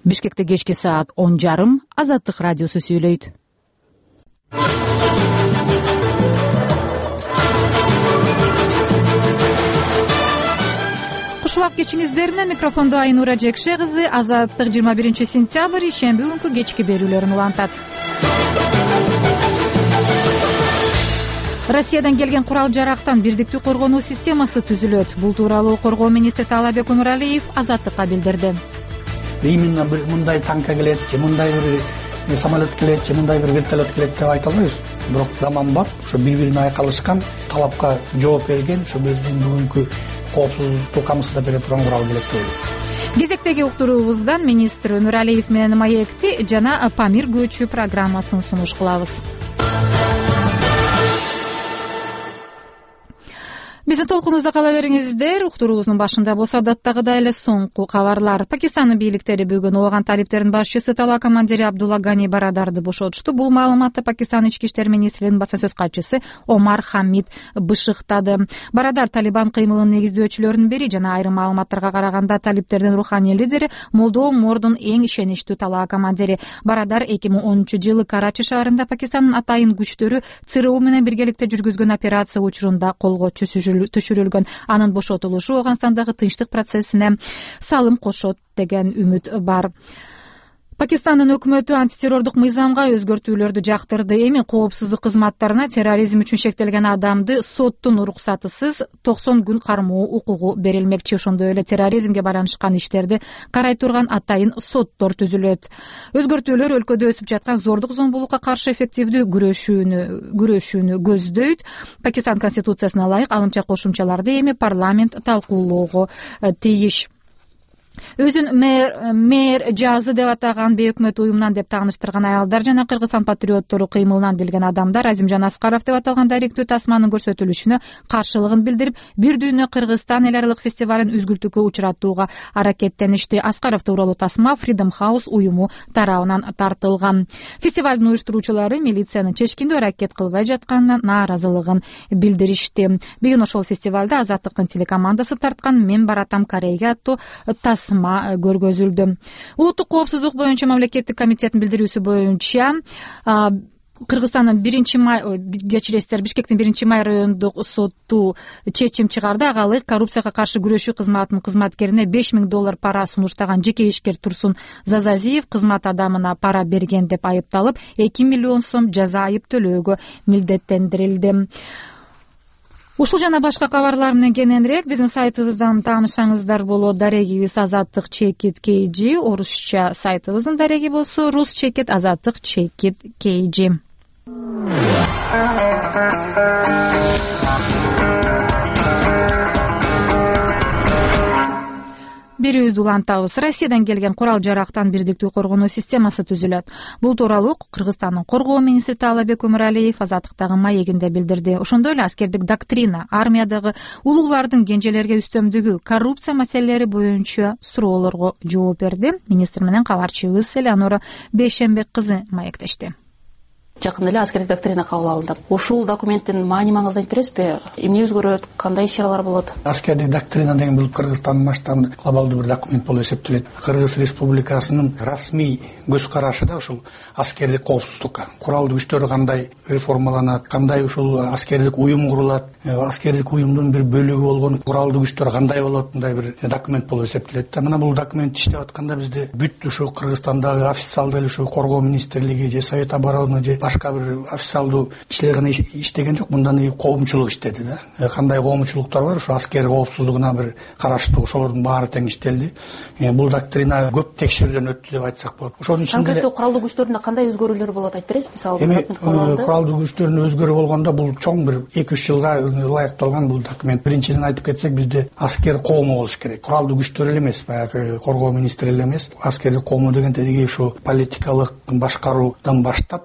Бишкекте кечки саат 10:30 Азаттык радиосу сүйлөйт. Куш убак кечиңиздерине микрофондо Айнура Жекше кызы. Азаттык 21 сентябрь ишемби күнкү кечки берүүлөрүн улантат. Россиядан келген курал-жарактан бирдиктүү коргонуу системасы түзүлөт. Бул тууралуу Коргоо министри Таалабек Өмүралиев Азаттыкка билдирди. Именно бир мындай танка келет, же мындай бир самолет келет, же мындай бир вертолет келет деп айта албайбыз. Бирок заман бап, ошо бири-бирине айкалышкан, талапка жооп берген, ошо биздин бүгүнкү коопсуздукту камсыздап бере турган курал келет деп ойлойм. Кезектеги уктуруубуздан министр Өмүралиев менен маекти жана Памир көчү программасын сунуш кылабыз. Биздин толкунубузда кала бериңиздер. Уктуруубуздун башында болсо адаттагыдай эле соңку кабарлар. Пакистандын бийликтери бүгүн ооган талиптердин башчысы талаа командири Абдулла Гани Барадарды бошотушту. Бул маалыматты Пакистан ички иштер министринин басма сөз катчысы Омар Хамид бышыктады. Барадар Талибан кыймылынын негиздөөчүлөрүнүн бири жана айрым маалыматтарга караганда талиптердин руханий лидери Молдо Мордун эң ишеничтүү талаа командири. Барадар 2010-жылы Карачи шаарында Пакистандын атайын күчтөрү ЦРУ менен биргеликте жүргүзгөн операция учурунда колго түшүрүлгөн. Анын бошотулушу Ооганстандагы тынчтык процессине салым кошот деген үмүт бар. Пакистандын өкмөтү антитеррордук мыйзамга өзгөртүүлөрдү жактырды. Эми коопсуздук кызматтарына терроризм үчүн шектелген адамды соттун уруксатысыз 90 күн кармоо укугу берилмекчи. Ошондой эле терроризмге байланышкан иштерди карай турган атайын соттор түзүлөт. Өзгөртүүлөр өлкөдө өсүп жаткан зордук зомбулукка каршы эффективдүү күрөшүүнү көздөйт. Пакистан конституциясына ылайык алымча кошумчаларды эми парламент талкуулоого тийиш. Өзүн мэр жазы деп атаган бейөкмөт уюмунан деп тааныштырган аялдар жана Кыргызстан патриоттору кыймылынан келген адамдар Азимжан Аскаров деп аталган дайректүү тасманын көрсөтүлүшүнө каршылыгын билдирип, бир дүйнө Кыргызстан эл аралык фестивалын үзгүлтүүгө учураттууга аракеттеништи. Аскаров тууралуу тасма Freedom House уюму тарабынан тартылган. Фестивалдын уюштуруучулары милициянын чечкиндүү аракет кылбай жатканына нааразылыгын билдиришти. Бүгүн ошол фестивалда Азаттыктын телекомандасы тарткан "Мен баратам Корейге" аттуу тасма көргөзүлдү. Улуттук коопсуздук боюнча мамлекеттик комитеттин билдирүүсү боюнча Кыргызстандын Бишкектин 1-май райондук соту чечим чыгарды. Ага ылайык коррупцияга каршы күрөшүү кызматынын кызматкерине $5000 пара сунуштаган жеке ишкер Турсун Зазазиев кызмат адамына пара берген деп айыпталып, 2 миллион сом жаза айып төлөөгө милдеттендирилди. Ушул жана башка кабарлар менен кененирээк биздин сайтыбыздан таанышсаңыздар болот. Дарегибиз Азаттык Чекит KG, орусча сайтыбыздын дареги болсо Рус Чекит Азаттык Чекит KG. Берүүбүздү улантабыз. Россиядан келген курал-жарактан бирдиктүү коргонуу системасы түзүлөт. Бул тууралуу Кыргызстандын Коргоо министри Таалабек Өмүралиев Азаттыктагы маегинде билдирди. Ошондой эле аскердик доктрина, армиядагы улуулардын кенжелерге үстөмдүгү, коррупция маселелери боюнча суроолорго жооп берди. Министр менен кабарчыбыз Элеонора Бейшембек кызы маектешти. Жакында эле аскердик доктрина кабыл алынды. Ушул документтин маани-маңызын айтып бересизби? Эмне өзгөрөт, кандай иш-чаралар болот? Аскердик доктрина деген бул Кыргызстандын масштабында глобалдуу бир документ болуп эсептелет. Кыргыз Республикасынын расмий көз карашы да ушул аскердик коопсуздукка. Куралдуу күчтөр кандай реформаланат, кандай ушул аскердик уюм курулат, аскердик уюмдун бир бөлүгү болгон куралдуу күчтөр кандай болот, мындай бир документ болуп эсептелет. Мына бул документ иштеп атканда бизде бүт ушу Кыргызстандагы официалдуу ушу Коргоо министрлиги же Совет обороны же башка бир официалдуу кишилер гана иштеген жок, мындан коомчулук иштеди да. Кандай коомчулуктар бар, ушу аскер коопсуздугуна бир караштуу, ошолордун баары тең иштелди. Бул доктрина көп текшерүүдөн өттү деп айтсак болот. Ошонун ичинде конкреттүү куралдуу күчтөрүндө кандай өзгөрүүлөр болот айтып бересизби? Мисалы, куралдуу күчтөрүнүн өзгөрүү болгондо бул чоң бир 2-3 жылга ылайыкталган бул документ. Биринчиден айтып кетсек, бизде аскер коому болуш керек. Куралдуу күчтөр эле эмес, баягы Коргоо министри эле эмес. Аскердик коому деген тиги ушу политикалык башкаруудан баштап военно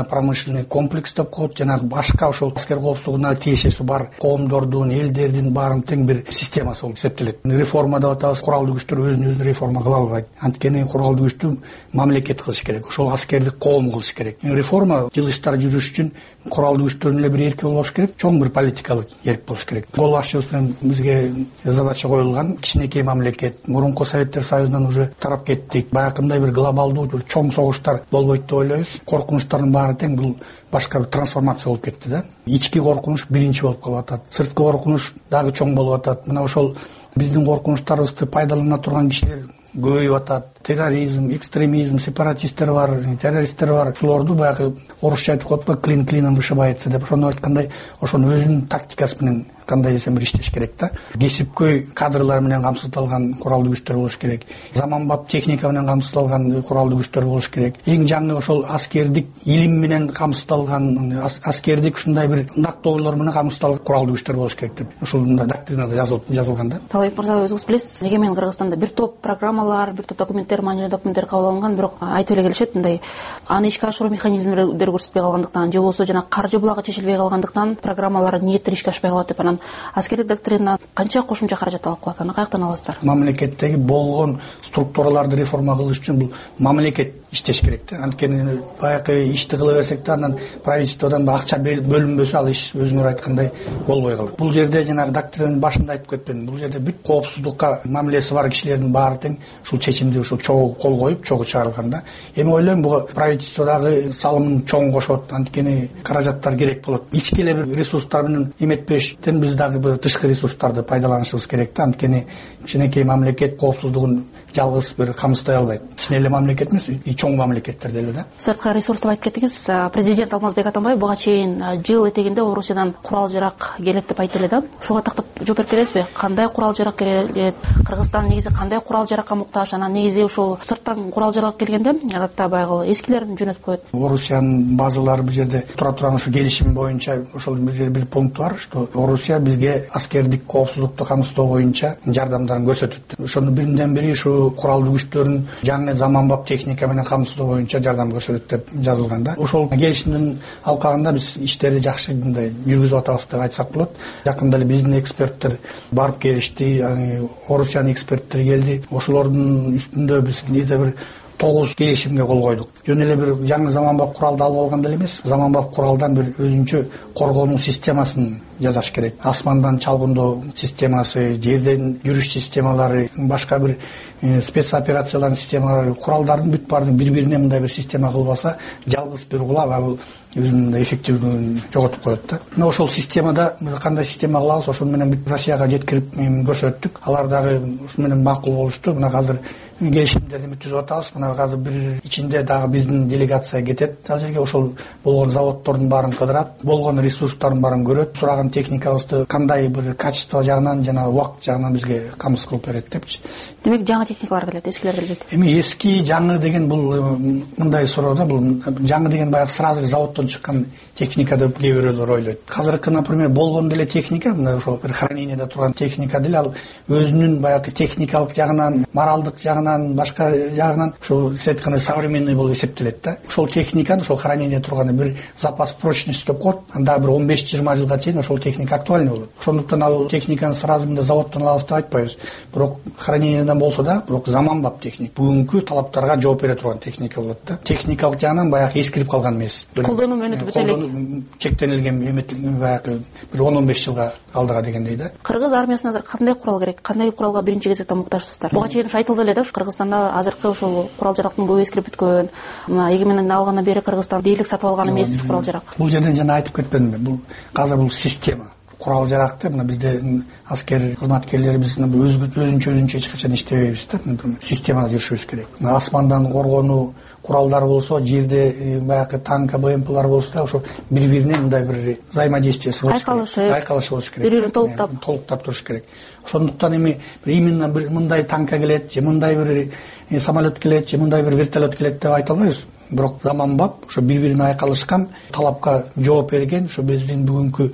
промышленный комплекс деп коет, жанагы башка ошол аскер коопсуздугуна тиешеси бар коомдордун, элдердин баарын тең бир системасы болуп эсептелет. Реформа деп атабыз, куралдуу күчтөр өзүн реформа кыла албайт. Анткени куралдуу күчтү мамлекет кылыш керек, ошол аскердик коом кылыш керек. Реформа жылыштар жүрүш үчүн куралдуу күчтөрдүн эле бир эрки болбош керек, чоң бир политикалык эрк болуш керек. Кол башчыбыз менен бизге задача коюлган кичинекей мамлекет. Мурунку Советтер Союзунан уже тарап кеттик. Баягындай бир глобалдуу бир чоң согуштар болбойт деп ойлойбуз. Коркунучтардын баары тең бул башка бир трансформация болуп кетти да. Ички коркунуч биринчи болуп калып атат. Сырткы коркунуч дагы чоң болуп атат. Мына ошол биздин коркунучтарыбызды пайдалана турган кишилер көбөйүп атат. Терроризм, экстремизм, сепаратисттер бар, террористтер бар. Ошолорду баягы орусча айтып коет го, клин клином вышибается деп. Ошону айткандай, ошонун өзүнүн тактикасы менен кандай десем бир иштеш керек да. Кесипкөй кадрлар менен камсыздалган куралдуу күчтөр болуш керек. Заманбап техника менен камсыздалган куралдуу күчтөр болуш керек. Эң жаңы ошол аскердик илим менен камсыздалган, аскердик ушундай бир нактоолор менен камсыздалган куралдуу күчтөр болуш керек деп. Ошол доктринада жазылган да. Талайбек мырза, өзүңүз билесиз, эгемен Кыргызстанда бир топ программалар, бир топ документтер, маанилүү документтер кабыл алынган, бирок айтып эле келишет, мындай аны ишке ашыруу механизмдери көрсөтпөй калгандыктан же болбосо жана каржы булагы чечилбей калгандыктан программалар, ниеттер ишке ашпай калат деп, анан аскердик доктрина канча кошумча каражат алып калат, аны каяктан аласыздар? Мамлекеттеги болгон структураларды реформа кылыш үчүн бул мамлекет иштеш керек да. Анткени баягы ишти кыла берсек да, анан правительстводон акча бөлүнбөсө ал иш өзүңөр айткандай болбой калат. Бул жерде жанагы доктринанын башында айтып кетпедим. Бул жерде бүт коопсуздукка мамилеси бар кишилердин баары тең ушул чечимди ушул чогуу кол коюп, чогуу чыгарылган да. Эми ойлойм, бул правительстводагы салымын чоң кошот, анткени каражаттар керек болот. Ички эле бир ресурстар менен эметпештен биз дагы бир тышкы ресурстарды пайдаланышыбыз керек да. Анткени кичинекей мамлекет коопсуздугун жалгыз бир камсыздай албайт. Кичине эле мамлекет эмес, чоң мамлекеттер деле да. Сырткы ресурс деп айтып кеттиңиз. Президент Алмазбек Атамбаев буга чейин жыл этегинде Орусиядан курал жарак келет деп айтты эле да. Ушуга тактап жооп берип бересизби? Кандай курал жарак келет? Кыргызстан негизи кандай курал жаракка муктаж? Анан негизи ушул сырттан курал жарак келгенде адатта баягы эскилерин жөнөтүп коет. Орусиянын базалары бул жерде тура турган ушу келишим боюнча ошол бир пункт бар, что Орусия бизге аскердик коопсуздукту камсыздоо боюнча жардамдарын көрсөтөт. Ошонун биринен бири ушу куралдуу күчтөрүн жаңы заманбап техника менен камсыздоо боюнча жардам көрсөтөт деп жазылган да. Ошол келишимдин алкагында биз иштерди жакшы мындай жүргүзүп атабыз деп айтсак болот. Жакында эле биздин эксперттер барып келишти, Орусиянын эксперттери келди. Ошолордун үстүндө биз бир 9 келишимге кол койдук. Жөн эле бир жаңы заманбап куралды алып алганда эле эмес, заманбап куралдан бир өзүнчө коргонуу системасын жасаш керек. Асмандан чалгындоо системасы, жерден жүрүш системалары, башка бир спецоперациялардын системалары, куралдардын бүт баарын бири-бирине мындай бир система кылбаса, жалгыз бир кулак ал өзүнүн эффективдүүлүгүн жоготуп коет да. Мына ошол системада кандай система кылабыз, ошол менен бүт Россияга жеткирип көрсөттүк. Алар дагы ушу менен макул болушту. Мына азыр келишимдерди түзүп атабыз. Мына азыр бир ичинде дагы биздин делегация кетет. Ал жерге ошол болгон заводдордун баарын кыдырат, болгон ресурстардын баарын көрөт, сураган техникабызды кандай бир качество жагынан жана убакыт жагынан бизге камсыз кылып берет депчи. Демек жаңы техникалар келет, эскилер келбейт. Эми эски жаңы деген бул мындай суроо да, бул жаңы деген баягы сразу заводдон чыккан техника деп кээ бирөөлөр ойлойт. Азыркы, например, болгон деле техника, мына ошол бир хранениеде турган техника деле ал өзүнүн баягы техникалык жагынан, моралдык жагынан, башка жагынан ошол айткандай современный болуп эсептелет да. Ошол техниканы ошол хранениеде турган бир запас прочности деп коет. Анда бир 15-20 жылга чейин ошол техника актуальный болот. Ошондуктан ал техниканы сразу мында заводдон алабыз деп айтпайбыз. Бирок хранениеден болсо да, бирок заманбап техника. Бүгүнкү талаптарга жооп бере турган техника болот да. Техникалык жагынан баягы эскирип калган эмес. Колдонуу мөөнөтү бүт элек чектенилген баягы бир 10-15 жылга алдыга дегендей да. Кыргыз армиясына азыр кандай курал керек? Кандай куралга биринчи кезекте муктажсыздар? Буга чейин айтылды эле да, Кыргызстанда азыркы ошол курал жарактын көбү эскирип бүткөн. Мына эгемендик алгандан бери Кыргызстан дейлик сатып алган эмес курал жарак. Бул жерден жана айтып кетпедимби? Бул азыр бул система. Курал жаракты мына бизде аскер кызматкерлери биз өзүнчө эч качан иштебейбиз да. Системада жүрүшүбүз керек. Асмандан коргонуу куралдар болсо, жерде баягы танка, БМПлар болсо да, ошо бири-бирине мындай бир взаимодействиясы болуш керек. Айкалышы болуш керек. Бири-бирин толуктап туруш керек. Ошондуктан эми именно бир мындай танка келет, же мындай бир самолет келет, же мындай бир вертолет келет деп айта албайбыз. Бирок заманбап ошо бири-бирине айкалышкан, талапка жооп берген, ошо биздин бүгүнкү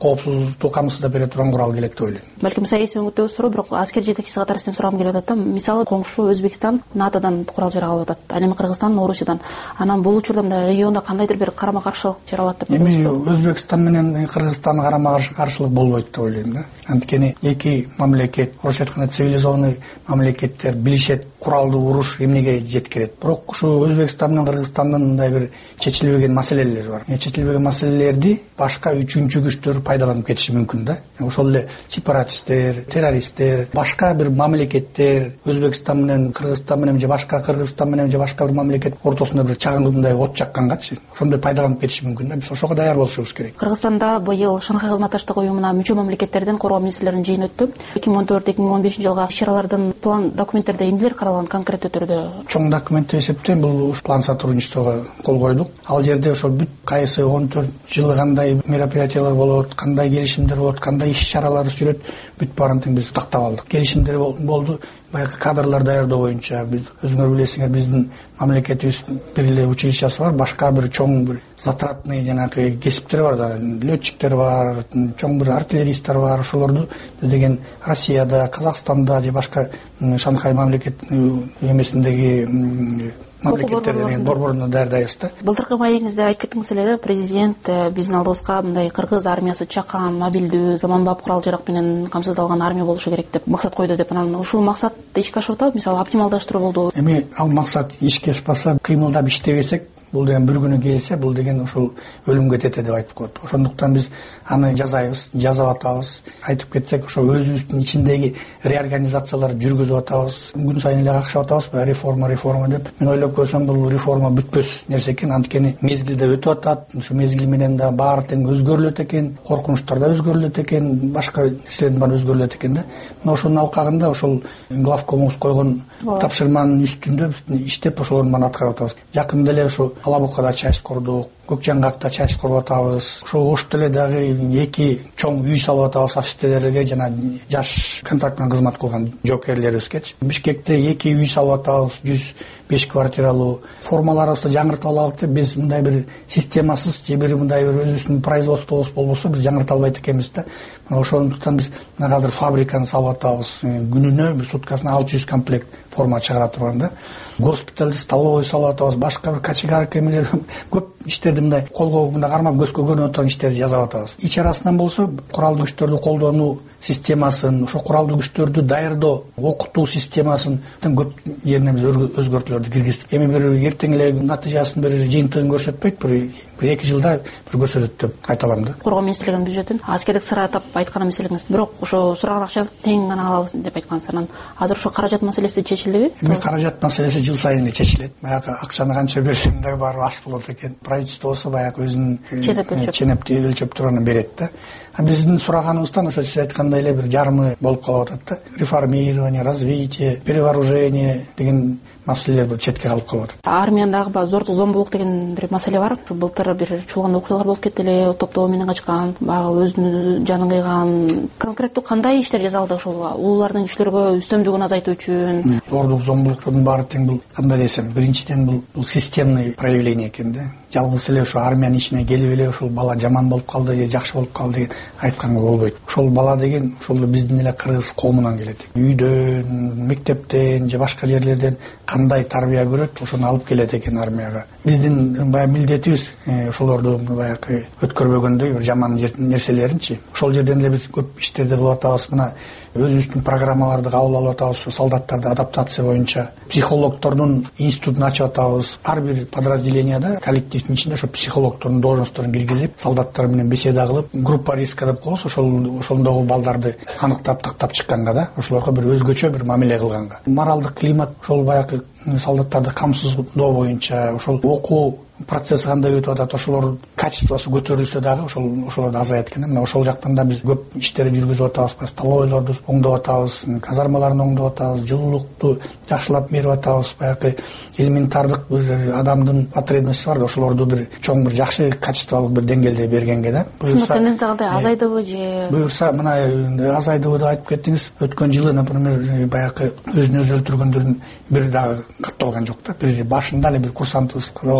коопсуздукту камсыздап бере турган курал келет деп ойлойм. Балким саясий өңүттөгү суроо, бирок аскер жетекчиси катары сизден сурагым келип атат да. Мисалы коңшу Өзбекстан НАТОдан курал жарак алып атат, ал эми Кыргызстан Орусиядан. Анан бул учурда мындай региондо кандайдыр бир карама каршылык жаралат деп ойлойсузбу? Эми Өзбекстан менен Кыргызстан карама каршылык болбойт деп ойлойм да. Анткени эки мамлекет, орусча айтканда цивилизованный мамлекеттер билишет куралдуу уруш эмнеге жеткирет. Бирок ушу Өзбекстан менен Кыргызстандын мындай бир чечилбеген маселелери бар. Чечилбеген маселелерди башка үчүнчү күчтөр пайдаланып кетиши мүмкүн да. Ошол эле сепаратисттер, террористтер, башка бир мамлекеттер Өзбекстан менен Кыргызстан менен же башка Кыргызстан менен же башка бир мамлекет ортосунда бир чагымдай от жаккангачы ошондой пайдаланып кетиши мүмкүн да. Биз ошого даяр болушубуз керек. Кыргызстанда быйыл Шанхай кызматташтык уюмуна мүчө мамлекеттерден коргоо министрлеринин жыйыны өттү. 2014-2015 жылга иш-чаралардын план документтерде эмнелер каралган конкреттүү түрдө? Чоң документ деп эсептейм, бул план сотрудничествого кол койдук. Ал жерде ошол бүт кайсы 14 жылы кандай мероприятиялар болот, кандай келишимдер болот, кандай иш-чаралар жүрөт, бүт баарын тең биз тактап алдык. Келишимдер болду. Баягы кадрлар даярдоо боюнча биз өзүңөр билесиңер, биздин мамлекетибиз бир эле училищеси бар, башка бир чоң бир затратный жанагы кесиптер бар да, летчиктер бар, чоң бир артиллеристтер бар. Ошолорду биз деген Россияда, Казакстанда же башка Шанхай мамлекет эмесиндеги мамлекеттерден борборуна даярдайбыз да. Былтыркы маегиңизде айтып кеттиңиз эле, президент биздин алдыбызга мындай кыргыз армиясы чакан, мобилдүү, заманбап курал жарак менен камсыздалган армия болушу керек деп максат койду деп. Анан ушул максат ишке ашып атабы? Мисалы оптималдаштыруу болду. Эми ал максат ишке ашпаса, кыймылдап иштебесек, бул деген бир күнү келсе, бул деген ошол өлүмгө тете деп айтып коет. Ошондуктан биз аны жазайбыз, жазып атабыз. Айтып кетсек, ошо өзүбүздүн ичиндеги реорганизацияларды жүргүзүп атабыз. Күн сайын эле акча атабыз, реформа деп. Мен ойлоп көрсөм, бул реформа бүтпөс нерсе экен. Анткени мезгил да өтүп атат. Ушу мезгил менен да баары тең өзгөрүлөт экен, коркунучтар да өзгөрүлөт экен, башка нерселердин баары өзгөрүлөт экен да. Мына ошонун алкагында ошол главкомубуз койгон тапшырманын үстүндө иштеп ошолордун баарын аткарып атабыз. Жакында эле ошо Алабукада часть курдук, Көкжаңгакта часть куруп атабыз. Ошол Ошто эле дагы эки чоң үй салып атабыз офицерлерге, жана жаш контракт менен кызмат кылган жокерлерибизгечи. Бишкекте эки үй салып атабыз, 105 квартиралуу. Формаларыбызды жаңыртып алалык деп биз мындай бир системасыз же бир мындай бир өзүбүздүн производствобуз болбосо биз жаңырта албайт экенбиз да. Ошондуктан биз мына азыр фабриканы салып атабыз. Күнүнө бир суткасына 600 комплект форма чыгара турган да. Госпиталды столовый салып атабыз, башка бир качегарка эмелер көп иштерди мындай колго мындай кармап көзгө көрүнүп турган иштерди жасап атабыз. Ич арасынан болсо куралдуу күчтөрдү колдонуу системасын, ошо куралдуу күчтөрдү даярдоо, окутуу системасын көп жерине биз өзгөртүүлөрдү киргиздик. Эми бир эртең эле натыйжасын бир жыйынтыгын көрсөтпөйт, бир 2 жылда бир көрсөтөт деп айта алам да. Коргоо министрлигинин бюджетин аскердик сыратып айткан эмеселиңиз, бирок ошо сураган акча тең гана алабыз деп айткансынан азыр ошо каражат маселеси чечилдиби? Эми каражат маселеси жыл сайын эле чечилет. Баягы акчаны канча берсең дагы баары аз болот экен. Правительство болсо баягы өзүнүн ченепти өлчөп турганын берет да. Биздин сураганыбыздан ошо сиз айткандай эле бир жарымы болуп калып атат да. Реформирование, развитие, перевооружение деген маселелер бир четке калып калып атат. Армияндагы зордук, зомбулук деген бир маселе бар. Былтыр бир чуулган окуялар болуп кетти эле, топтоо менен качкан, баягы өзүнүн жанын кыйган. Конкреттүү кандай иштер жасалды ошол улуулардын күчлөргө үстөмдүгүн азайтуу үчүн? Зордук, зомбулуктун баары тең бул кандай десем, биринчиден бул системный проявление экен да. Жалгыз эле ошо армиянын ичине келип эле ошол бала жаман болуп калды же жакшы болуп калды деген айтканга болбойт. Ошол бала деген ошол биздин эле кыргыз коомунан келет. Үйдөн, мектептен же башка жерлерден кандай тарбия көрөт, ошону алып келет экен армияга. Биздин баягы милдетибиз ошолорду баягы өткөрбөгөндөй бир жаман нерселеринчи. Ошол жерден эле биз көп иштерди кылып атабыз. Мына өзүбүздүн программаларды кабыл алып атабыз. Солдаттарды адаптация боюнча психологдордун институтун ачып атабыз. Ар бир подразделенияда коллективдин ичинде ошо психологдордун должностторун киргизип, солдаттар менен беседа кылып, группа риска деп коебуз, ошондогу балдарды аныктап тактап чыкканга да, ошолорго бир өзгөчө бир мамиле кылганга. Моралдык климат ошол баягы солдаттарды камсыздоо боюнча, ошол окуу процесси кандай өтүп атат, ошолор качествосу көтөрүлсө дагы ошолорду азаят экен. Мына ошол жактан да биз көп иштерди жүргүзүп атабыз. Столовойлорду оңдоп атабыз, казармаларын оңдоп атабыз, жылуулукту жакшылап берип атабыз. Баягы элементардык бир адамдын потребности бар да, ошолорду бир чоң бир жакшы качестволук бир деңгээлде бергенге да. Ушул тенденция кандай азайдыбы же? Буюрса, мына азайдыбы деп айтып кеттиңиз. Өткөн жылы, например, баягы өзүн өзү өлтүргөндөрдүн бир дагы катталган жок да. Бир башында эле бир курсантыбыз болгон.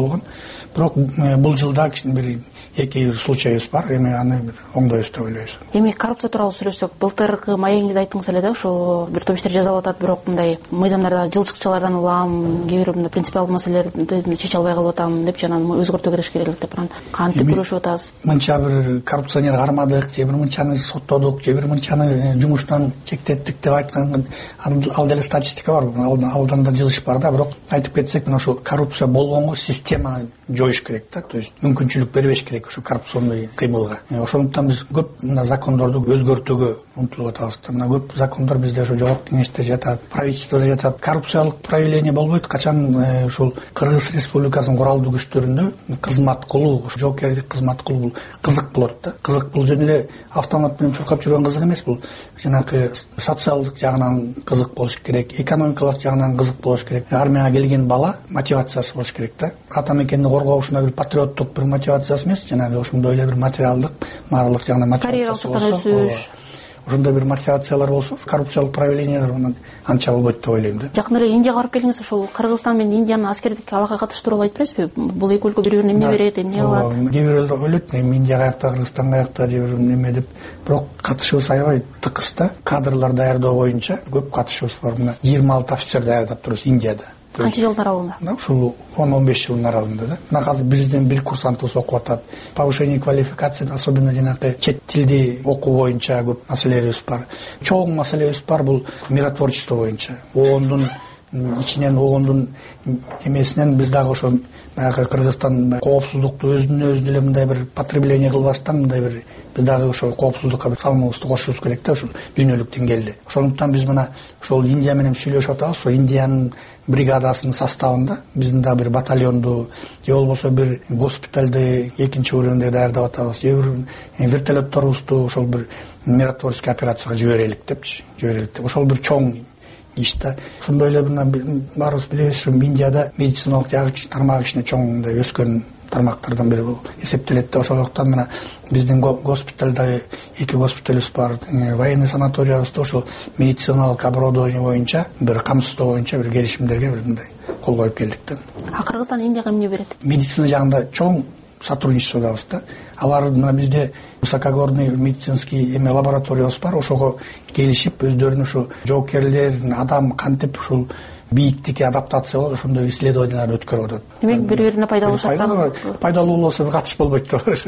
бирок бул жылда бир эки случайыбыз бар, эми аны бир оңдойбуз деп ойлойбуз. Эми коррупция тууралуу сүйлөшсөк, былтыркы маегиңизде айттыңыз эле да, ошол бир топ иштер жасалып атат, бирок мындай мыйзамдарда жылчыкчалардан улам, кээ бир мындай принципиалдуу маселелерди чече албай калып атам деп жана өзгөртүү кереш керек деп анан кантип күрөшүп атасыз? Мынча бир коррупционер кармадык, же бир мынчаны соттодук, же бир мынчаны жумуштан чектеттик деп айткан ал деле статистика бар, алдан да жылыш бар да, бирок айтып кетсек, мына ошо коррупция болгонго системаны жоюш керек да, то есть мүмкүнчүлүк бербеш керек ошо коррупционный кыймылга. Ошондуктан биз көп мына закондорду өзгөртүүгө умтулуп атабыз. Мына көп закондор бизде ошо жогорку кеңеште жатат, правительстводо жатат. Коррупциялык проявление болбойт. Качан ушул Кыргыз Республикасынын куралдуу күчтөрүндө кызмат кылуу, жоокерлик кызмат кылуу бул кызык болот да. Кызык бул жөн эле автомат менен чуркап жүргөн кызык эмес, бул жанагы социалдык жагынан кызык болуш керек, экономикалык жагынан кызык болуш керек. Армияга келген бала мотивациясы болуш керек да. Ата мекенди коргоо ушундай бир патриоттук бир мотивациясы эмес, жанагы ошондой эле бир материалдык, баардык жагынан мотивациясы болсо, ошондой бир мотивациялар болсо, коррупциялык проявлениялар анча болбойт деп ойлойм да. Жакында эле Индияга барып келдиңиз, ошол Кыргызстан менен Индиянын аскердик алака катышы тууралуу айтып бересизби? Бул эки өлкө бири-бирине эмне берет, эмне кылат? Кээ бирөө ойлойт, Индия каякта, Кыргызстан каякта, же бир неме деп, бирок катышыбыз аябай тыкыз да. Кадрлар даярдоо боюнча көп катышыбыз бар. Мына 26 офицер даярдап турабыз Индияда. Канча жылдын аралыгында? Ушул 10-15 жылдын аралыгында да. Мына азыр бизден бир курсантыбыз окуп атат. Повышение квалификации, особенно жанагы чет тилди окуу боюнча көп маселелерибиз бар. Чоң маселебиз бар, бул миротворчество боюнча. ООНдун ичинен, ООНдун эмесинен биз дагы ошо баягы Кыргызстан коопсуздукту өзүнө эле мындай бир потребление кылбастан, мындай бир биз дагы ошо коопсуздукка бир салымыбызды кошушубуз керек да, ушул дүйнөлүк деңгээлде. Ошондуктан биз мына ошол Индия менен сүйлөшүп атабыз, ошо Индиянын бригадасынын составында биздин да бир батальонду, же болбосо бир госпиталды экинчи уровенде даярдап атабыз, же бир вертолетторубузду ошол бир миротворческий операцияга жиберелик депчи, ошол бир чоң иш да. Ошондой эле баарыбыз билебиз, ушу Индияда медициналык тармак ичинде чоң мындай өскөн тармактардан бири бул эсептелет да. Ошондуктан мына биздин госпиталда эки госпиталыбыз бар, военный санаториябызда ошол медициналык оборудование боюнча бир камсыздоо боюнча бир келишимдерге бир мындай кол коюп келдик да. А Кыргызстан Индияга эмне берет? Медицина жагында чоң сотрудничестводабыз да. Алар мына бизде высокогорный медицинский лабораториябыз бар, ошого келишип өздөрүнүн ушу жоокерлер, адам кантип ушул бийиктикке адаптация болот, ошондой исследованияларды өткөрүп атат. Демек бири-бирине пайдалуу шарттар. Пайдалуу болсо катыш болбойт да.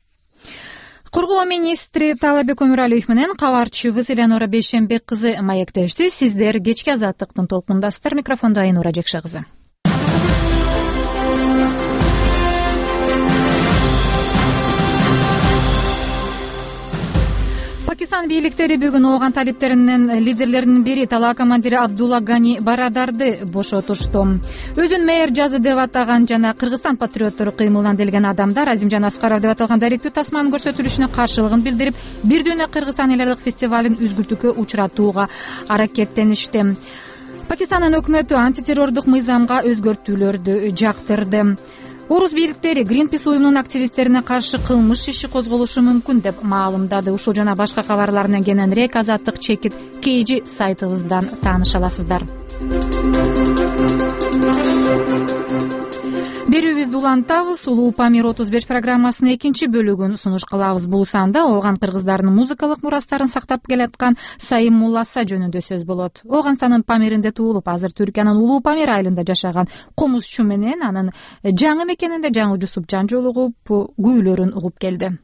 Коргоо министри Таалайбек Өмүралиев менен кабарчыбыз Элеонора Бейшембек кызы маектешти. Сиздер кечки азаттыктын толкундасыздар. Микрофондо Айнура Жекше кызы. Пакистан бийликтери бүгүн ооган талиптеринин лидерлеринин бири талаа командири Абдулла Гани Барадарды бошотушту. Өзүн мэр жазы деп атаган жана Кыргызстан патриоттору кыймылынан делген адамдар Азимжан Аскаров деп аталган даректүү тасманын көрсөтүлүшүнө каршылыгын билдирип, бир дүйнө Кыргызстан эл аралык фестивалын үзгүлтүүгө учуратууга аракеттеништи. Пакистандын өкмөтү антитеррордук мыйзамга өзгөртүүлөрдү жактырды. Орус бийликтери Greenpeace уюмунун активисттерине каршы кылмыш иши козголушу мүмкүн деп маалымдады. Ушул жана башка кабарлар менен кененирээк Азаттык чекит KG сайтыбыздан тааныша аласыздар. Берүүбүздү улантабыз. Улуу Памир 35 программасынын экинчи бөлүгүн сунуш кылабыз. Бул санда ооган кыргыздардын музыкалык мурастарын сактап келаткан Сайым Мулласа жөнүндө сөз болот. Оогандын Памиринде туулуп, азыр Түркиянын Улуу Памир айылында жашаган комузчу менен анын жаңы мекенинде жаңы жусуп жан жолугуп, күүлөрүн угуп келди.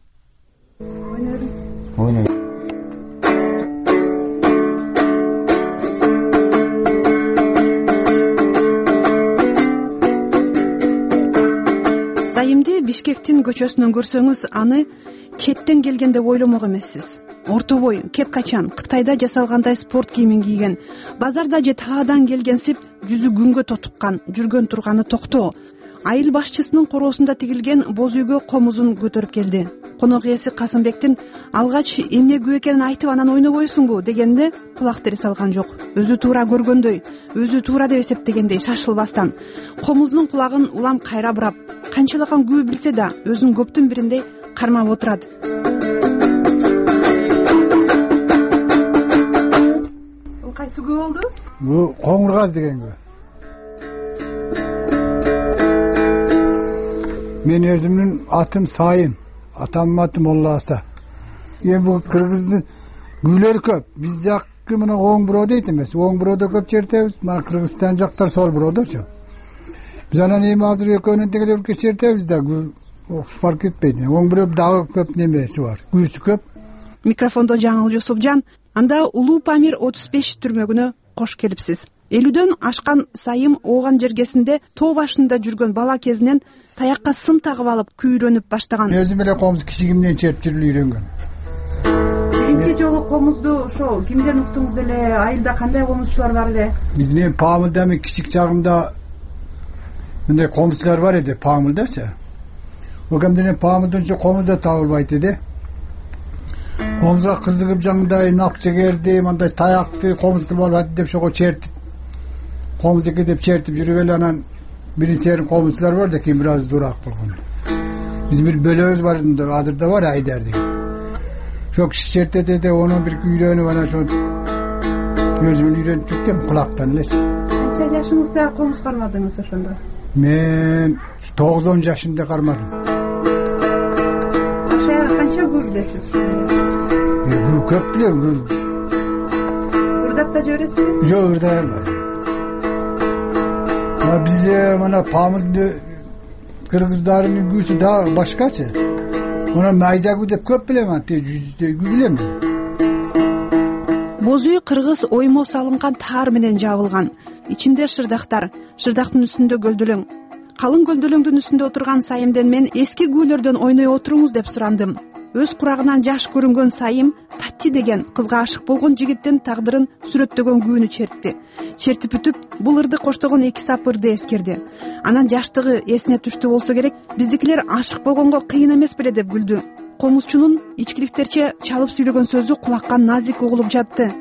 Сайымды Бишкектин көчөсүнөн көрсөңүз, аны четтен келген деп ойломок эмессиз. Орто бой, кеп-качан, Кытайда жасалгандай спорт кийимин кийген, базарда же талаадан келгенсип жүзү күнгө тотуккан, жүргөн турганы токтоо. Айыл башчысынын короосунда тигилген боз үйгө комузун көтөрүп келди. Конок ээси Касымбектин алгач эмне күбө экенин айтып анан ойнобойсуңбу дегенде кулак тере салган жок. Өзү туура көргөндөй, өзү туура деп эсептегендей шашылбастан комузунун кулагын улам кайра бурап, канчалаган күбө билсе да өзүн көптүн бириндей кармап отурат. Бул кайсы күбө болду? Бул Коңургаз деген күбө. Мен өзümün atım Sayın. Atamın atı Molla Asa. Bu Kırgız'ın gülleri köp. Biz yakı mına oğun buroda etmez. Oğun buroda köp çertemiz. Mana Kırgızstan jaktar sol buroda şu. Biz anan emi hazır ekonomideki ülke çertemiz de fark etmeydi. Oğun buroda daha köp nemesi var. Gülsü köp. Микрофондо Жаңыл Жусупжан. Анда Улуу Памир 35 түрмөгүнө кош келипсиз. 50дөн ашкан Сайым ооган жергесинде тоо башында жүргөн бала кезинен таякка сым тагып алып күйрөнүп баштаган. Өзүм эле комуз кичигимден чертип жүрүп үйрөнгөн. Биринчи жолу комузду ошо кимден уктуңуз эле? Айылда кандай комузчулар бар эле? Биздин Памылда мен кичик чагымда мындай комузчулар бар эди, Памылдачы. Ошондон Памылдын комузда табылбайт эди. Komuzga kızdırıp canımday nakçı geldi, mандай tayaktı, komuz kılıp alıp hadi deyip şoku çertip, komuzu gidip çertip yürüveli anan birinci yerin komuzlar var da ki biraz durak bulgun. Bizim bir bölüğümüz var, hazırda var ya Ayder diye. Çok kişi çertedi de onun bir yüreğini bana şu gözümün yüreğini tütken kulaktan les. Kaç yaşınızda komuz karmadınız oşunda? Ben 9-10 yaşında karmadım. Aşağıya kança gürdesiz şunu? Bu köprü mü? Irdap da jöresi mi? Yok, ırda var. Ama bize bana Pamuk Kırgızlarının güçü daha başkaçı. Ona mayda güdep köp bilemem. Yüzde gülem. Боз үй кыргыз оймо салынган таар менен жабылган. Ичинде шырдактар, шырдактын үстүндө гөлдөлөң. Калың гөлдөлөңдүн үстүндө отурган Сайымден мен эски күүлөрдөн ойной отуруңуз деп сурандым. Өз курагынан жаш көрүнгөн Сайым Тatti деген кызга ашык болгон жигиттин тагдырын сүрөттөгөн күүнү чертти. Чертип бүтүп, бул ырды коштогон эки сап ырды эскерди. Анан жаштыгы эсине түштү болсо керек, биздикилер ашык болгонго кыйын эмес беле деп күлдү. Комузчунун ичкиликтерче чалып сүйлөгөн сөзү кулакка назик угулуп жатты.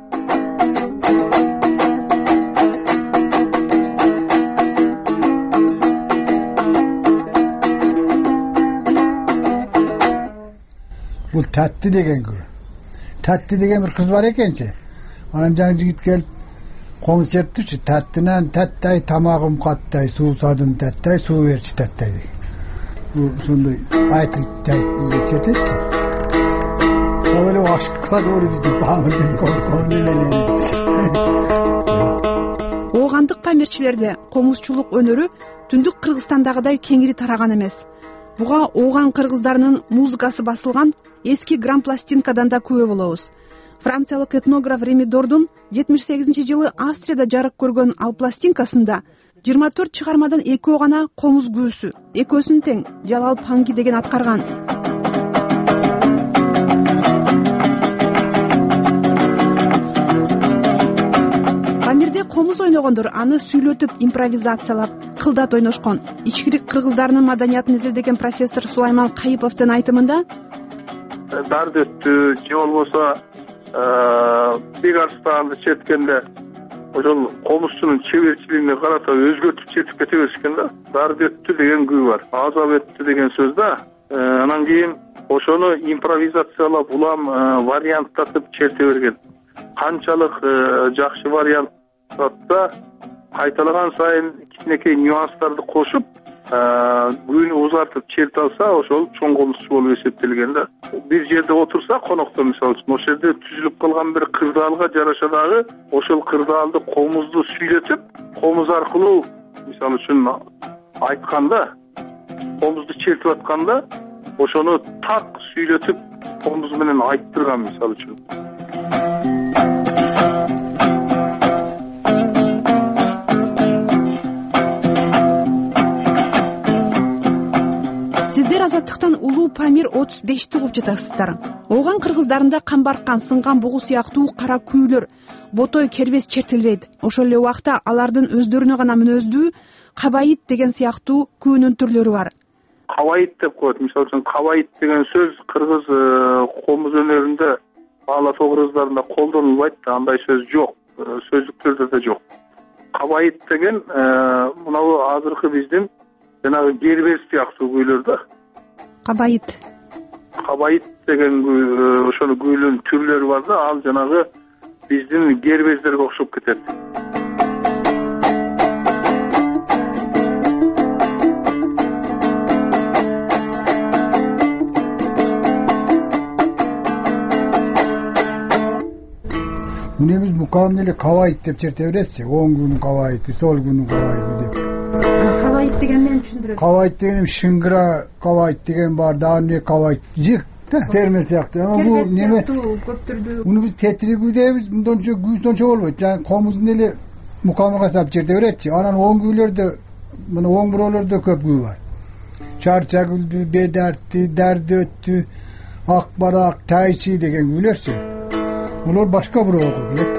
Bu Tatti деген kız. Tatti деген bir kız var ekençi. Anam canı jigit gelip komuz çerttiçi. Tattinan tattay tamagım kattay, su sadım tattay, su verçi tattay. Bu sonday aytıp çerttiçi. Böyle o aşkla doğru bizden Pamuk'un korkuğunu. Оогандык памирчилерде комузчулук өнөрү түндүк Кыргызстандагыдай кеңири тараган эмес. Буга ооган кыргыздарынын музыкасы басылган эски грампластинкадан да күбө болобуз. Франциялык этнограф Реми Дордун 78-жылы Австрияда жарык көргөн ал пластинкасында 24 чыгармадан экөө гана комуз күүсү, экөөсүн тең Жалал Панги деген аткарган. Памирде комуз ойногондор аны сүйлөтүп импровизациялап, кылдат ойношкон. Ичкирик кыргыздарынын маданиятын изилдеген профессор Сулайман Кайыповдун айтымында дарды өттү же болбосо бек арстанды черткенде ошол комузчунун чеберчилигине карата өзгөртүп чертип кете беришкен да. Дарды өттү деген күү бар. Азап өттү деген сөз да. Анан кийин ошону импровизациялап улам варианттатып черте берген. Канчалык жакшы вариант да кайталаган сайын кичинекей нюанстарды кошуп күүнү узартып черте алса ошол чоң комузчу болуп эсептелген да. Бир жерде отурса конокто мисалы үчүн ошол жерде түзүлүп калган бир кырдаалга жараша дагы ошол кырдаалды комузду сүйлөтүп, комуз аркылуу мисалы үчүн айтканда, комузду чертип атканда ошону так сүйлөтүп комуз менен айттырган мисалы үчүн. Сиздер Азаттыктан Улуу Памир 35-ти угуп жатасыздар. Ооган кыргыздарында камбаркан, сынган бугу сыяктуу кара күүлөр, ботой, кербес чертилбейт. Ошол эле убакта алардын өздөрүнө гана мүнөздүү кабайит деген сыяктуу күөнүн түрлөрү бар. Кабайит деп коет. Мисалы үчүн кабайит деген сөз кыргыз комуз өнөрүндө Ала Тоо кыргыздарында колдонулбайт да, андай сөз жок. Сөздүктөрдө да жок. Кабайит деген мынау азыркы биздин жанагы гербез сыяктуу күүлөр да. Кабайит. Кабайит деген ошону күүлүн түрлөрү бар да, ал жанагы биздин гербездерге окшоп кетет. мукам эле кабайт деп черте бересиз, оң күнүн кабайты, сол күнүн кабайты деп. Кабайт деген эмнени түшүндүрөт? Кабайт деген шыңгыра кабайт деген бар, дааны кабайт жык да, терме сыяктуу. Ана бул неме көптүрдү. Муну биз тетиригүү дейбиз, мындончо күйсөнчө болбойт. Жана комуздун эле мукамга сап черте беретчи. Анан оң күйлөрдө, мына оң бирөөлөрдө көп күй бар. Чарча гүлдү, бедартты, дардөттү, ак барак, тайчы деген күйлөрчү. Булар башка бирөөгө келет.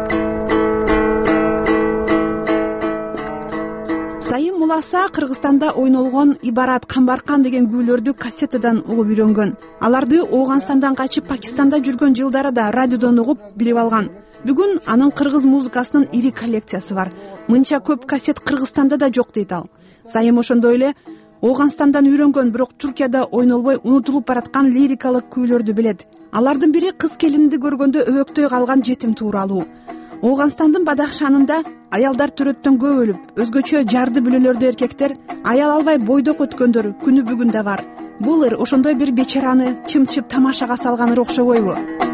Сайым Муласа Кыргызстанда ойнолгон Ибарат, Камбаркан деген күйлөрдү кассетадан угуп үйрөнгөн. Аларды Ооганстандан качып Пакистанда жүргөн жылдарында радиодон угуп билип алган. Бүгүн анын кыргыз музыкасынын ири коллекциясы бар. Мынча көп кассет Кыргызстанда да жок дейт ал. Сайым ошондой эле Ооганстандан үйрөнгөн, бирок Туркияда ойнолбой унутулуп бараткан лирикалык күйлөрдү билет. Алардын бири кыз келинди көргөндө өбөктөй калган жетим тууралуу. Ооганстандын Бадахшанында аялдар төрөттөнгө өлүп, өзгөчө жарды бүлөлөрдө эркектер аял албай бойдок өткөндөр күнү бүгүн да бар. Бул ыр ошондой бир бечараны чымчып тамашага салганыр окшобойбу?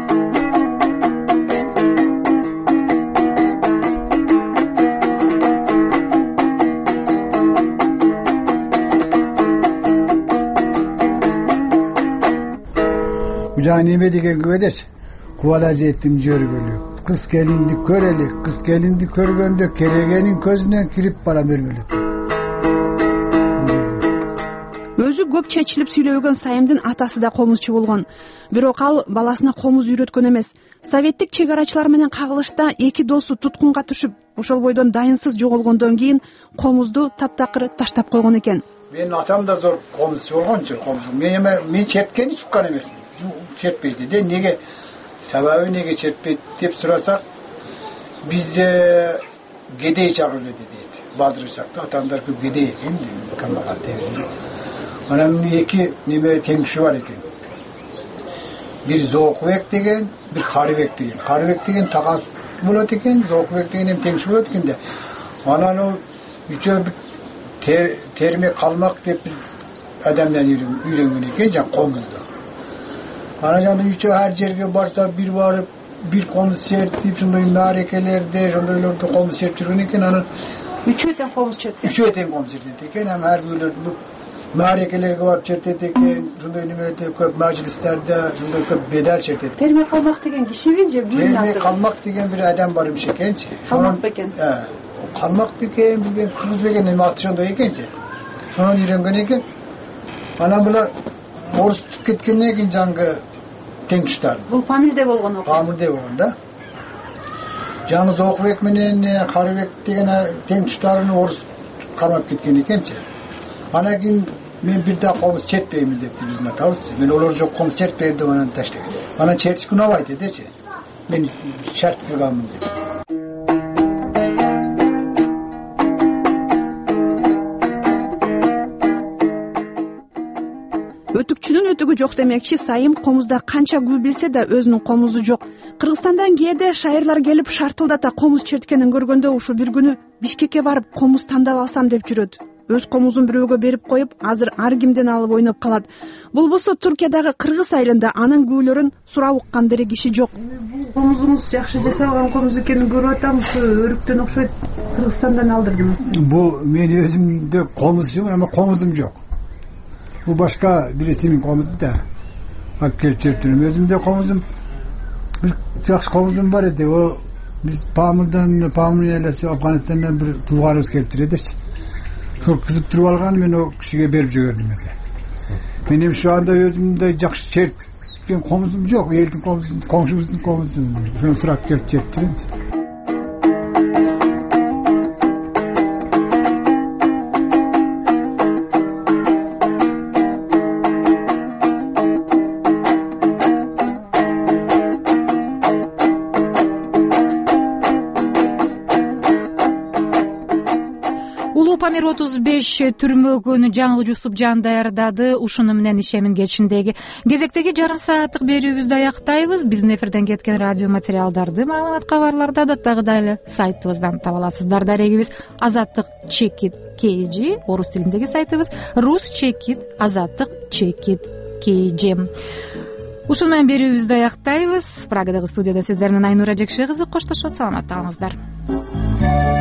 Жана неме деген күбөдөчү? Кубала жеттин жөргөлү. Кыз келинди көрели, кыз келинди көргөндө керегенин көзүнөн кирип бара мөрмөлөт. Өзү көп чечилип сүйлөгөн Сайымдын атасы да комузчу болгон. Бирок ал баласына комуз үйрөткөн эмес. Советтик чек арачылар менен кагылышта эки досу туткунга түшүп, ошол бойдон дайынсыз жоголгондон кийин комузду таптакыр таштап койгон экен. Менин атам да зор комузчу болгончу. Мен чепкени чуккан эмес. Чертпейди де, неге себеби неге чертпейт деп сурасак, биз кедей чагыз эди дейт. Бадыр чакта атамдар көп кедей экен, камаган дейбиз. Анан эки неме теңши бар экен. Бир Зоокбек деген, бир Карыбек деген. Карыбек деген тагас болот экен, Зоокбек деген эми теңши болот экен да. Анан ол үчөө терме калмак деп адамдан үйрөнгөн экен, жана комузду. Ana janda üçü her жерге барса bir барып, bir komuz sertip, şunday mağarekelerde, şundaylarda komuz sertçürgün eken, anın Üçü öten komuz çertken? Üçü öten komuz sertken eken, hem her güylerde bu mağarekelerge varıp çertet eken, şunday nimete köp meclislerde, şunday köp bedel çertet. Terme kalmak degen kişi bence? Terme kalmak degen bir adam varmış ekençi. Kalmak beken? Kalmak beken, kız beken, neme atı şunday ekençi. Sonra yürüngen eken, ana bular orus tutup ketkenden eken jangı tengçtar. Bul Pamir'de bolgon oku? Pamir'de bolgon da. Jangı Zokbek menen Karыбек деген tengçtarını orus karmap ketken ekençi. Ana keyin men bir daha komuz çertpeymin depti bizni atabız. Men olar jok komuz çertpeyim dep anani taşlagan. Ana çertiş gün abayt edeçi. Men şart kılganmın dedi. Өтүкчүнүн өтүгү жок демекчи, Сайым комузда канча күй билсе да өзүнүн комузу жок. Кыргызстандан кээде шайырлар келип шартылдата комуз черткенин көргөндө ушу бир күнү Бишкекке барып комуз тандап алсам деп жүрөт. Өз комузун бирөөгө берип коюп, азыр ар кимден алып ойноп калат. Болбосо Туркиядагы Кыргыз айылында анын күйлөрүн сурап уккан дере киши жок. Комузуңуз жакшы жасалган комуз экенин көрүп атам, өрүктөн окшойт. Кыргызстандан алдырдыңыз. Бу мен өзүмдө комузчумун, ама комузум жок. Bu başka birisinin komuzu da. Hakkı çertürüm. Özümde komuzum, bir жақсы komuzum var idi. O biz Pamir elesi Afganistan'dan bir tuğarız keltirediz. Çok kızıp durup algan, ben o kişiye berip jiberdим edi. Benim şu anda özümde жақсы çertken komuzum yok. Elin komuzu, komşumuzun komuzu. Şunu sırak kelip çertürüm. Памир 35 түрмөгүн жаңыл Жусупжан даярдады. Ушуну менен ишемин кечиндеги кезектеги жарым сааттык берүүбүздү аяктайбыз. Биздин эфирден кеткен радио материалдарды, маалымат, кабарларды адаттагыдай эле сайтыбыздан таба аласыздар. Дарегибиз Азаттык Чекит KG, орус тилиндеги сайтыбыз Rus Chekit Азаттык Chekit KG. ушун менен берүүбүздү аяктайбыз. Прагадагы студияда сиздер менен Айнура Жекше кызы коштошот. Саламатта калыңыздар.